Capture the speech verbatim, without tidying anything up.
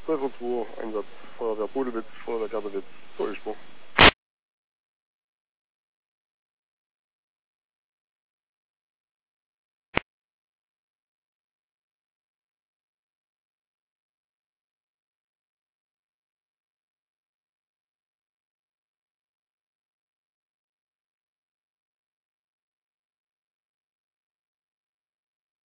zwei zwei, Einsatz Feuerwehr Bodewitz, Feuerwehr Gerbewitz, zur Ölspur.